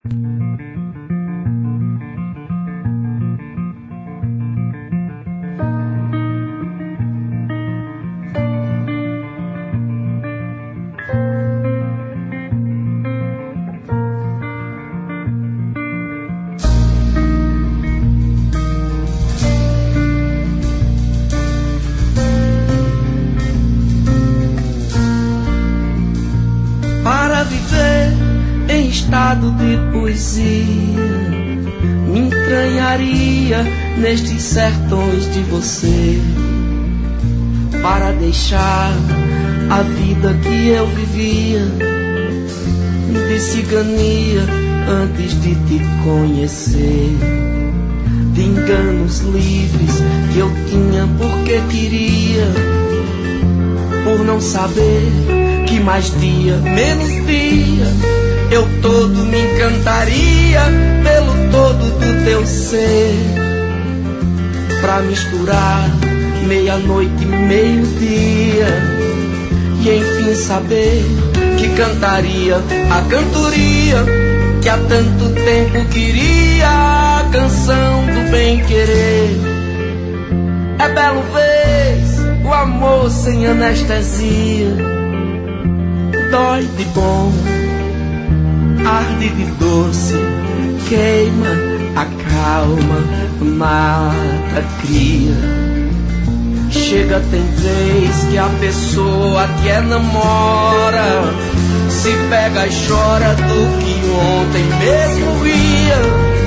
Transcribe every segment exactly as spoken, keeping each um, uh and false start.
Estado de poesia, me entranharia nestes sertões de você, para deixar a vida que eu vivia de cigania antes de te conhecer, de enganos livres que eu tinha porque queria, por não saber que mais dia, menos dia, eu todo me encantaria pelo todo do teu ser, pra misturar meia-noite e meio-dia, e enfim saber que cantaria a cantoria que há tanto tempo queria, a canção do bem-querer. É belo vez o amor sem anestesia, dói de bom, arde de doce, queima, acalma, mata, cria. Chega, tem vez que a pessoa que é namora se pega e chora do que ontem mesmo ria.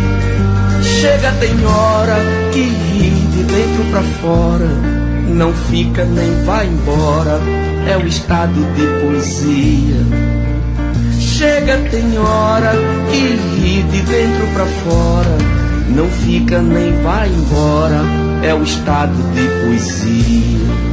Chega, tem hora que ri de dentro pra fora, não fica nem vai embora, é o estado de poesia. Chega, tem hora que ri de dentro pra fora, não fica nem vai embora, é o estado de poesia.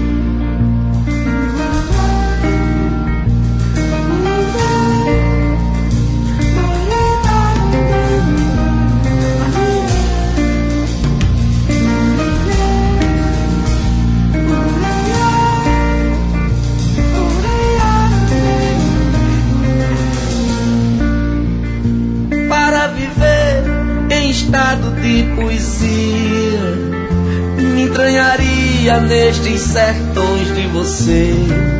Estado de poesia, me entranharia nestes sertões de você,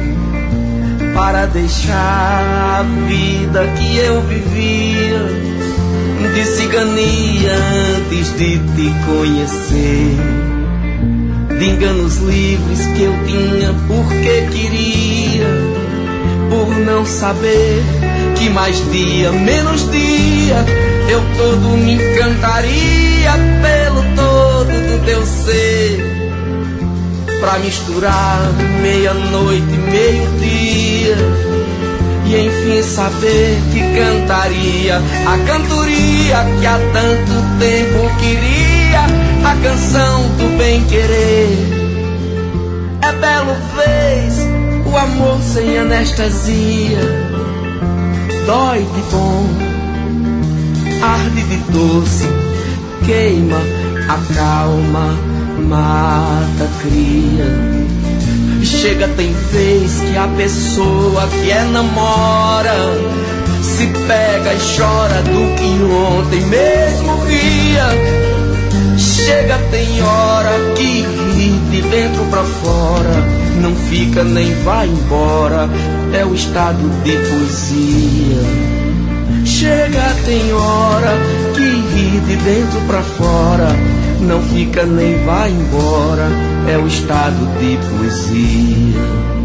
para deixar a vida que eu vivia de cigania antes de te conhecer, de enganos livres que eu tinha porque queria, por não saber que mais dia, menos dia, eu todo me encantaria pelo todo do teu ser, pra misturar meia-noite e meio-dia, e enfim saber que cantaria a cantoria que há tanto tempo queria, a canção do bem-querer. É belo vez o amor sem anestesia, dói de bom, arde de doce, queima, acalma, mata, cria. Chega, tem vez que a pessoa que é namora se pega e chora do que ontem mesmo ria. Chega, tem hora que ri de dentro pra fora, não fica nem vai embora, é o estado de poesia. Chega, tem hora que ri de dentro pra fora, não fica nem vai embora, é o estado de poesia.